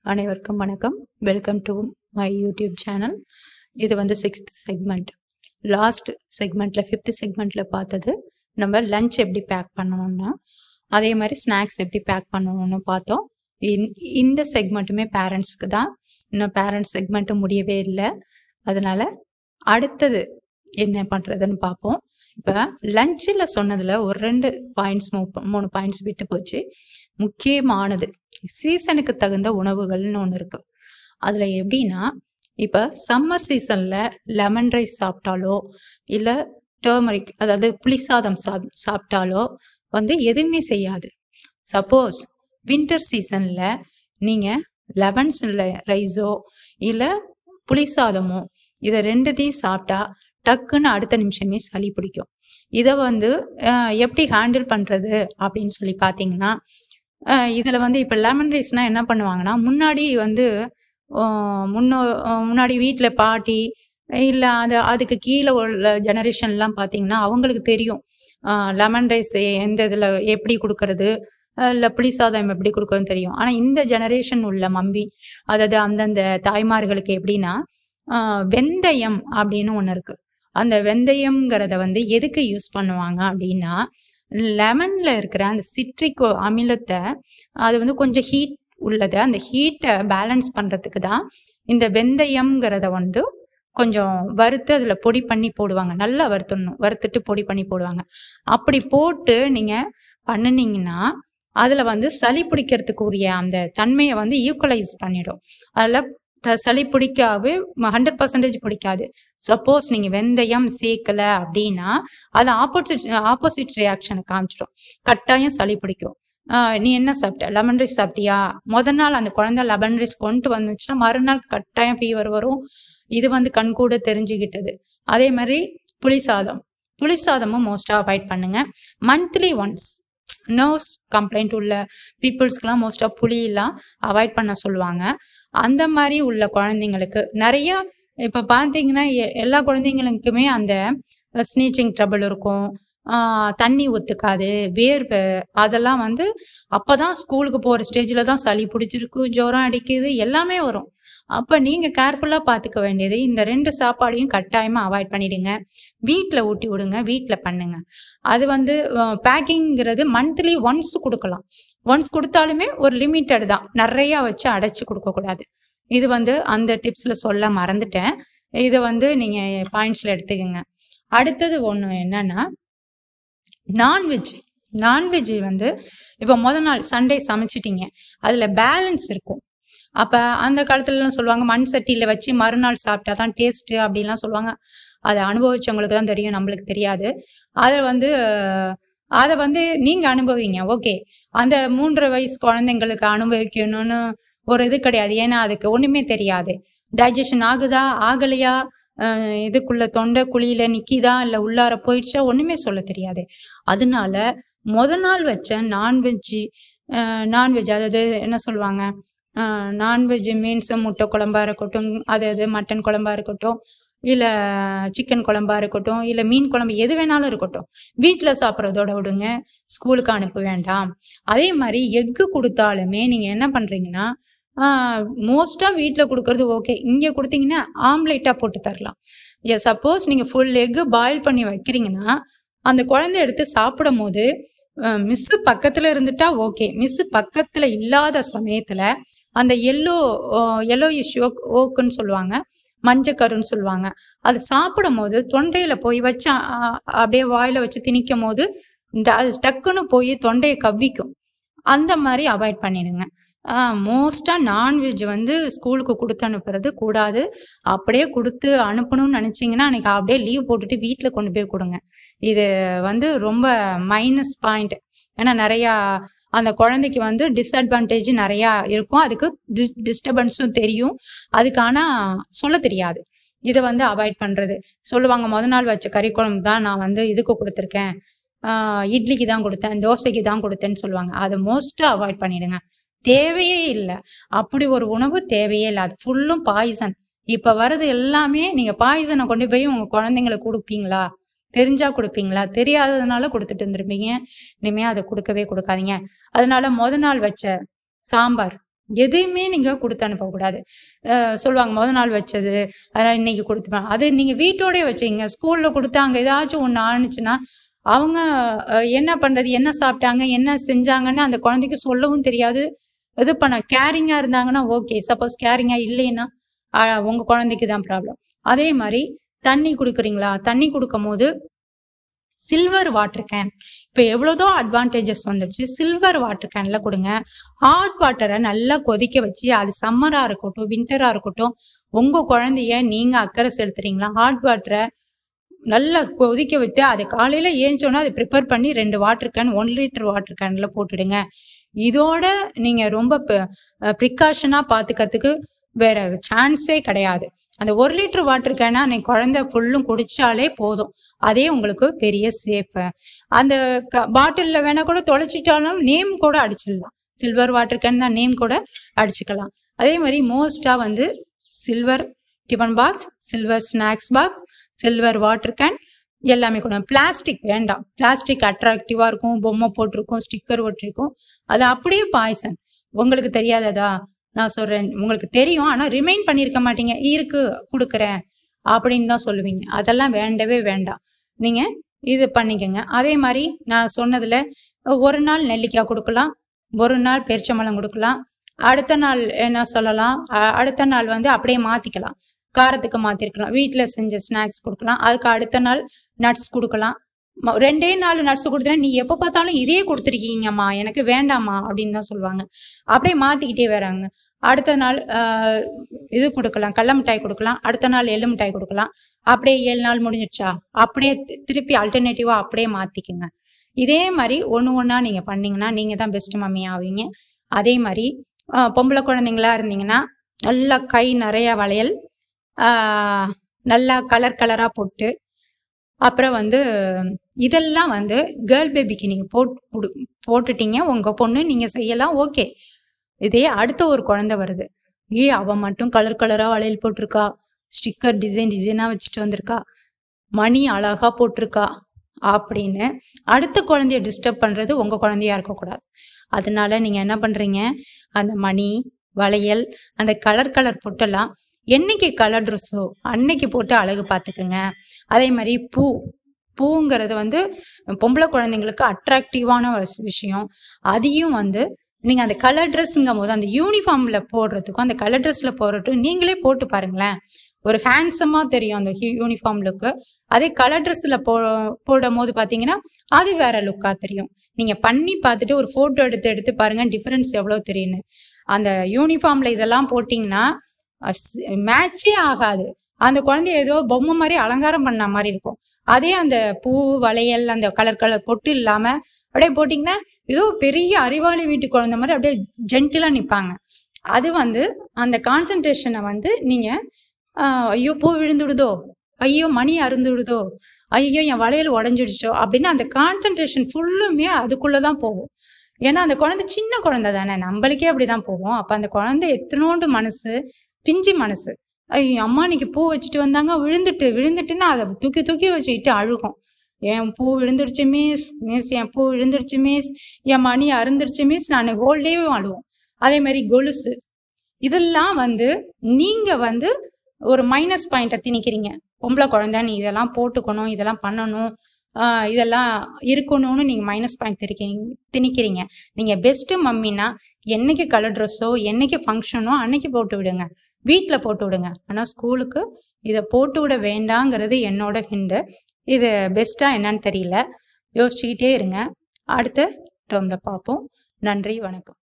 அனைவருக்கும் வணக்கம். Welcome to my YouTube channel. இது வந்து 6th செக்மெண்ட். லாஸ்ட் செக்மெண்ட்ல 5th செக்மெண்ட்ல பார்த்தது நம்ம லஞ்ச் எப்படி பேக் பண்ணணும்னா, அதே மாதிரி ஸ்நாக்ஸ் எப்படி பேக் பண்ணணும்னு பார்த்தோம். இந்த செக்மெண்ட்டுமே பேரண்ட்ஸ்க்கு தான். இன்னும் பேரண்ட்ஸ் செக்மெண்ட்டும் முடியவே இல்லை. அதனால அடுத்தது என்ன பண்ணுறதுன்னு பார்ப்போம். இப்போ லஞ்சில் சொன்னதில் ஒரு 2 பாயிண்ட்ஸ் 3 பாயிண்ட்ஸ் விட்டு போச்சு. முக்கியமானது சீசனுக்கு தகுந்த உணவுகள்னு ஒன்று இருக்கு. அதில் எப்படின்னா, இப்போ சம்மர் சீசனில் லெமன் ரைஸ் சாப்பிட்டாலோ இல்லை டர்மரிக் அதாவது புளிசாதம் சாப்பிட்டாலோ வந்து எதுவுமே செய்யாது. சப்போஸ் வின்டர் சீசனில் நீங்கள் லெமன் ரைஸோ இல்லை புளிசாதமோ இதை 2த்தையும் சாப்பிட்டா டக்குன்னு அடுத்த நிமிஷமே சளி பிடிக்கும். இதை வந்து எப்படி ஹேண்டில் பண்ணுறது அப்படின்னு சொல்லி பார்த்தீங்கன்னா, இதில் வந்து இப்போ லெமன் ரைஸ்னால் என்ன பண்ணுவாங்கன்னா, முன்னாடி வந்து முன்னாடி வீட்டில் பாட்டி இல்லை அதுக்கு கீழே உள்ள ஜெனரேஷன்லாம் பார்த்தீங்கன்னா அவங்களுக்கு தெரியும் லெமன் ரைஸ் எந்த இதில் எப்படி கொடுக்கறது, இல்லை புளிசாதம் எப்படி கொடுக்கறதுன்னு தெரியும். ஆனால் இந்த ஜெனரேஷன் உள்ள மம்மி அதாவது அந்தந்த தாய்மார்களுக்கு எப்படின்னா, வெந்தயம் அப்படின்னு ஒன்று இருக்குது. அந்த வெந்தயம்ங்கிறத வந்து எதுக்கு யூஸ் பண்ணுவாங்க அப்படின்னா, லெமன்ல இருக்கிற அந்த சிட்ரிக் அமிலத்தை அது வந்து கொஞ்சம் ஹீட் உள்ளது, அந்த ஹீட்டை பேலன்ஸ் பண்ணுறதுக்கு தான் இந்த வெந்தயம்ங்கிறத வந்து கொஞ்சம் வறுத்து அதில் பொடி பண்ணி போடுவாங்க. நல்லா வறுத்துட்டு பொடி பண்ணி போடுவாங்க. அப்படி போட்டு நீங்கள் பண்ணினீங்கன்னா அதில் வந்து சளி பிடிக்கிறதுக்குரிய அந்த தன்மையை வந்து ஈக்குவலைஸ் பண்ணிடும். அதில் சளி பிடிக்காவே 100% பிடிக்காது. சப்போஸ் நீங்கள் வெந்தயம் சேர்க்கலை அப்படின்னா அது ஆப்போசிட் ரியாக்ஷனை காமிச்சிடும். கட்டாயம் சளி பிடிக்கும். நீ என்ன சாப்பிட்ட, லெமன் ரைஸ் சாப்பிட்டியா, முதல் நாள் அந்த குழந்தை லெமன் ரைஸ் கொண்டு வந்துச்சுன்னா மறுநாள் கட்டாயம் ஃபீவர் வரும். இது வந்து கண்கூட தெரிஞ்சுக்கிட்டது. அதே மாதிரி புளிசாதமும் மோஸ்ட்டாக அவாய்ட் பண்ணுங்க. மந்த்லி ஒன்ஸ் நர்வ்ஸ் கம்ப்ளைண்ட் உள்ள பீப்புள்ஸ்க்கெலாம் மோஸ்ட்டாக புளியெல்லாம் அவாய்ட் பண்ண சொல்லுவாங்க. அந்த மாதிரி உள்ள குழந்தைங்களுக்கு நிறைய இப்போ பார்த்தீங்கன்னா எல்லா குழந்தைங்களுக்குமே அந்த ஸ்னீச்சிங் ட்ரபிள் இருக்கும், தண்ணி ஒத்துக்காது, வேர்வை, அதெல்லாம் வந்து அப்போ தான் ஸ்கூலுக்கு போகிற ஸ்டேஜில் தான் சளி பிடிச்சிருக்கு, ஜுரம் அடிக்குது, எல்லாமே வரும். அப்போ நீங்கள் கேர்ஃபுல்லாக பார்த்துக்க வேண்டியது இந்த 2 சாப்பாடையும் கட்டாயமாக அவாய்ட் பண்ணிவிடுங்க. வீட்டில் ஊட்டி விடுங்க, வீட்டில் பண்ணுங்க. அது வந்து பேக்கிங்கிறது மந்த்லி ஒன்ஸ் கொடுக்கலாம். ஒன்ஸ் கொடுத்தாலுமே ஒரு லிமிட்டட் தான், நிறையா வச்சு அடைச்சி கொடுக்கக்கூடாது. இது வந்து அந்த டிப்ஸில் சொல்ல மறந்துட்டேன். இதை வந்து நீங்கள் பாயிண்ட்ஸில் எடுத்துக்கோங்க. அடுத்தது ஒன்று என்னன்னா, நான்வெஜ் வந்து இப்போ முதல் நாள் சண்டே சமைச்சிட்டிங்க, அதில் பேலன்ஸ் இருக்கும். அப்போ அந்த காலத்துலலாம் சொல்லுவாங்க மண் சட்டியில் வச்சு மறுநாள் சாப்பிட்டா தான் டேஸ்ட்டு அப்படின்லாம் சொல்லுவாங்க. அதை அனுபவிச்சவங்களுக்கு தான் தெரியும், நம்மளுக்கு தெரியாது. அதை வந்து நீங்கள் அனுபவிங்க. ஓகே, அந்த 3 வயசு குழந்தைங்களுக்கு அனுபவிக்கணும்னு ஒரு இது கிடையாது. ஏன்னா அதுக்கு ஒன்றுமே தெரியாது. டைஜஷன் ஆகுதா ஆகலையா, இதுக்குள்ள தொண்டை குழியில் நிற்கிதா இல்லை உள்ளார போயிடுச்சா, ஒன்றுமே சொல்ல தெரியாது. அதனால முதல் நாள் வச்ச நான்வெஜ் அதாவது என்ன சொல்லுவாங்க, நான்வெஜ் மீன்ஸ் முட்டை குழம்பா இருக்கட்டும், அதாவது மட்டன் குழம்பா இருக்கட்டும், இல்லை சிக்கன் குழம்பா இருக்கட்டும், இல்லை மீன் குழம்பு, எது வேணாலும் இருக்கட்டும், வீட்டில் சாப்பிட்றதோட விடுங்க, ஸ்கூலுக்கு அனுப்ப வேண்டாம். அதே மாதிரி எக்கு கொடுத்தாலுமே நீங்கள் என்ன பண்ணுறீங்கன்னா, மோஸ்ட்டாக வீட்டில் கொடுக்கறது ஓகே, இங்கே கொடுத்தீங்கன்னா ஆம்லேட்டாக போட்டு தரலாம். சப்போஸ் நீங்கள் ஃபுல் எக்கு பாயில் பண்ணி வைக்கிறீங்கன்னா அந்த குழந்தை எடுத்து சாப்பிடும் போது மிஸ்ஸு பக்கத்தில் இருந்துட்டா ஓகே, மிஸ்ஸு பக்கத்தில் இல்லாத சமயத்தில் அந்த எல்லோயிஷ் ஓக்குன்னு சொல்லுவாங்க, மஞ்சக்கருன்னு சொல்லுவாங்க, அது சாப்பிடும் போது தொண்டையில் போய் வச்சு அப்படியே வாயில் வச்சு திணிக்கும் போது அது டக்குன்னு போய் தொண்டையை கவ்விக்கும். அந்த மாதிரி அவாய்ட் பண்ணிடுங்க. மோஸ்ட்டாக நான்வெஜ் வந்து ஸ்கூலுக்கு கொடுத்து அனுப்புறது கூடாது. அப்படியே கொடுத்து அனுப்பணும்னு நினச்சிங்கன்னா அன்றைக்கி அப்படியே லீவ் போட்டுட்டு வீட்டில் கொண்டு போய் கொடுங்க. இது வந்து ரொம்ப மைனஸ் பாயிண்ட். ஏன்னா நிறையா அந்த குழந்தைக்கு வந்து டிஸ்அட்வான்டேஜ் நிறையா இருக்கும், அதுக்கு டிஸ்டர்பன்ஸும் தெரியும், அதுக்கு ஆனால் சொல்ல தெரியாது. இதை வந்து அவாய்ட் பண்ணுறது. சொல்லுவாங்க முதல் நாள் வச்ச கறி குழம்பு தான் நான் வந்து இதுக்கு கொடுத்துருக்கேன், இட்லிக்கு தான் கொடுத்தேன், தோசைக்கு தான் கொடுத்தேன்னு சொல்லுவாங்க. அதை மோஸ்ட்டாக அவாய்ட் பண்ணிவிடுங்க. தேவையே இல்லை, அப்படி ஒரு உணவு தேவையே இல்லை. அது ஃபுல்லும் பாய்சன். இப்போ வர்றது எல்லாமே நீங்கள் பாய்சனை கொண்டு போய் உங்கள் குழந்தைங்களுக்கு கொடுப்பீங்களா, தெரிஞ்சா கொடுப்பீங்களா, தெரியாததுனால கொடுத்துட்டு இருந்துருப்பீங்க. இனிமேல் அதை கொடுக்கவே கொடுக்காதீங்க. அதனால முதல் நாள் வச்ச சாம்பார் எதையுமே நீங்க குடுத்து அனுப்பக்கூடாது. சொல்லுவாங்க மொத நாள் வச்சது, அதனால இன்னைக்கு குடுத்துப்பேன். அது நீங்க வீட்டோடயே வச்சுக்கங்க. ஸ்கூல்ல குடுத்து அங்க ஏதாச்சும் ஒண்ணு ஆனுச்சுன்னா, அவங்க என்ன பண்றது? என்ன சாப்பிட்டாங்க? என்ன செஞ்சாங்கன்னு அந்த குழந்தைக்கு சொல்லவும் தெரியாது. இது பண்ண கேரிங்கா இருந்தாங்கன்னா ஓகே. சப்போஸ் கேரிங்கா இல்லைன்னா, அ உங்க குழந்தைக்கு தான் ப்ராப்ளம். அதே மாரி தண்ணி குடுக்குறீங்களா? தண்ணி குடுக்கும்போது சில்வர் வாட்டர் கேன். இப்ப எவ்வளதோ அட்வான்டேஜஸ் வந்துடுச்சு. சில்வர் வாட்டர் கேன்ல குடுங்க. ஹாட் வாட்டர நல்லா கொதிக்க வச்சு, அது சம்மரா இருக்கட்டும், வின்டரா இருக்கட்டும், உங்க குழந்தைய நீங்க அக்கறை செலுத்துறீங்களா? ஹாட் வாட்டர நல்லா கொதிக்க விட்டு, அத காலையில ஏஞ்சோன அத ப்ரிப்பேர் பண்ணி 2 வாட்டர் கேன் 1 லிட்டர் வாட்டர் கேன்ல போட்டுடுங்க. இதோட நீங்க ரொம்ப ப்ரிகாஷனா பாத்துக்கிறதுக்கு வேற சான்ஸே கிடையாது. அந்த 1 லிட்டர் வாட்டர் கேன அன்னைக்கு குழந்தை ஃபுல்லும் குடிச்சாலே போதும். அதே உங்களுக்கு பெரிய சேஃப். அந்த பாட்டில்ல வேணா கூட தொலைச்சிட்டாலும் நேம் கூட அடிச்சிடலாம். சில்வர் வாட்டர் கேன் தான் நேம் கூட அடிச்சுக்கலாம். அதே மாதிரி மோஸ்டா வந்து silver tiffin box, silver snacks box, silver water can எல்லாமே கூட. பிளாஸ்டிக் வேண்டாம். பிளாஸ்டிக் அட்ராக்டிவா இருக்கும், பொம்மை போட்டிருக்கும், ஸ்டிக்கர் ஒட்டிருக்கும். அது அப்படியே பாய்சன். உங்களுக்கு தெரியாததா? நான் சொல்றேன். உங்களுக்கு தெரியும். ஆனா ரிமைண்ட் பண்ணியிருக்க மாட்டீங்க. இருக்கு குடுக்குறேன் அப்படின்னு தான் சொல்லுவீங்க. அதெல்லாம் வேண்டவே வேண்டாம். நீங்க இது பண்ணிக்கங்க. அதே மாதிரி நான் சொன்னதுல ஒரு நாள் நெல்லிக்காய் குடுக்கலாம். ஒரு நாள் பேரிச்சம்பழம் குடுக்கலாம். அடுத்த நாள் என்ன சொல்லலாம்? அடுத்த நாள் வந்து அப்படியே மாத்திக்கலாம். காரத்துக்கு மாத்திருக்கலாம். வீட்ல செஞ்ச ஸ்நாக்ஸ் குடுக்கலாம். அதுக்கு அடுத்த நாள் நட்ஸ் குடுக்கலாம். 2டே நாள் நட்ஸ் குடுத்தா, "நீ எப்ப பார்த்தாலும் இதே குடுத்துருக்கீங்கம்மா. எனக்கு வேண்டாம்மா" அப்படின்னு தான் சொல்லுவாங்க. அப்படியே மாத்திக்கிட்டே வராங்க. அடுத்த நாள் இது குடுக்கலாம். கடல மிட்டாய் குடுக்கலாம். அடுத்த நாள் எள்ளு மிட்டாய் குடுக்கலாம். அப்படியே 7 நாள் முடிஞ்சிடுச்சா? அப்படியே திருப்பி அல்டர்னேட்டிவா அப்படியே மாத்திக்குங்க. இதே மாரி ஒண்ணு ஒண்ணா நீங்க பண்ணீங்கன்னா, நீங்க தான் பெஸ்ட் மம்மி ஆவீங்க. அதே மாரி பொம்பள குழந்தைங்களா இருந்தீங்கன்னா, நல்லா கை நெறைய வளையல், ஆ நல்லா கலர் கலரா பொட்டு, அப்புறம் வந்து இதெல்லாம் வந்து கேர்ள் பேபிக்கு நீங்க போட்டுட்டீங்க. உங்க பொண்ணு நீங்க செய்யலாம் ஓகே. இதே அடுத்த ஒரு குழந்தை வருது. அவ மட்டும் கலர் கலரா வளையல் போட்டிருக்கா. ஸ்டிக்கர் டிசைன் டிசைனா வச்சுட்டு வந்திருக்கா. மணி அழகா போட்டிருக்கா. அப்படின்னு அடுத்த குழந்தைய டிஸ்டர்ப் பண்றது உங்க குழந்தையா இருக்கக்கூடாது. அதனால நீங்க என்ன பண்றீங்க? அந்த மணி, வளையல், அந்த கலர் கலர் பொட்டெல்லாம் என்னைக்கு கலர் ட்ரெஸ்ஸோ அன்னைக்கு போட்டு அழகு பார்த்துக்குங்க. அதே மாதிரி பூங்கிறது வந்து பொம்பளை குழந்தைங்களுக்கு அட்ராக்டிவான ஒரு விஷயம். அதையும் வந்து நீங்க அந்த கலர் ட்ரெஸ்ங்கும் போது அந்த யூனிஃபார்ம்ல போடுறதுக்கும் அந்த கலர் ட்ரெஸ்ல போடுறதுக்கும் நீங்களே போட்டு பாருங்களேன். ஒரு ஹேண்ட்ஸமா தெரியும் அந்த யூனிஃபார்ம் லுக்கு. அதே கலர் ட்ரெஸ்ல போடும் போது பாத்தீங்கன்னா அது வேற லுக்கா தெரியும். நீங்க பண்ணி பார்த்துட்டு ஒரு போட்டோ எடுத்து பாருங்க டிஃபரன்ஸ் எவ்வளவு தெரியும்னு. அந்த யூனிஃபார்ம்ல இதெல்லாம் போட்டீங்கன்னா மேட்சே ஆகாது. அந்த குழந்தைய ஏதோ பொம்மை மாதிரி அலங்காரம் பண்ண மாதிரி இருக்கும். அதே அந்த பூ, வளையல், அந்த கலர் கலர் பொட்டு இல்லாம அப்படியே போட்டீங்கன்னா ஏதோ பெரிய அறிவாளி வீட்டு குழந்தை மாதிரி அப்படியே ஜென்டிலா நிப்பாங்க. அது வந்து அந்த கான்சென்ட்ரேஷனை வந்து நீங்க ஐயோ பூ விழுந்துடுதோ, ஐயோ மணி அருந்துடுதோ, ஐயோ என் வளையல் உடஞ்சிடுச்சோ அப்படின்னு அந்த கான்சென்ட்ரேஷன் ஃபுல்லுமே அதுக்குள்ளதான் போகும். ஏன்னா அந்த குழந்தை சின்ன குழந்தை தானே, நம்மளுக்கே அப்படிதான் போகும். அப்ப அந்த குழந்தை எத்தனோண்டு மனசு, பிஞ்சு மனசு. ஐயோ அம்மா இன்னைக்கு பூ வச்சுட்டு வந்தாங்க, விழுந்துட்டுன்னா அதை தூக்கி தூக்கி வச்சுக்கிட்டு அழுகும். என் பூ விழுந்துடுச்சு மிஸ் என் பூ விழுந்துடுச்சு மிஸ், என் மணி அருந்துடுச்சு மிஸ், நான் ஹோல் டேவும் அழுவோம். அதே மாதிரி கொலுசு, இதெல்லாம் வந்து நீங்க வந்து ஒரு மைனஸ் பாயிண்ட்டை திணிக்கிறீங்க. பொம்பளை குழந்தை நீ இதெல்லாம் போட்டுக்கணும், இதெல்லாம் பண்ணணும், இதெல்லாம் இருக்கணும்னு நீங்க மைனஸ் பாயிண்ட் திணிக்கிறீங்க. நீங்க பெஸ்ட் மம்மினா என்னைக்கு கலர் ட்ரெஸ்ஸோ என்னைக்கு ஃபங்க்ஷனோ அன்னைக்கு போட்டு விடுங்க. வீட்டில் போட்டு விடுங்க. ஆனால் ஸ்கூலுக்கு இதை போட்டு விட வேண்டாங்கிறது என்னோட ஹிண்டு. இது பெஸ்டா என்னன்னு தெரியல. யோசிச்சுக்கிட்டே இருங்க. அடுத்த டேர்ம்ல பார்ப்போம். நன்றி, வணக்கம்.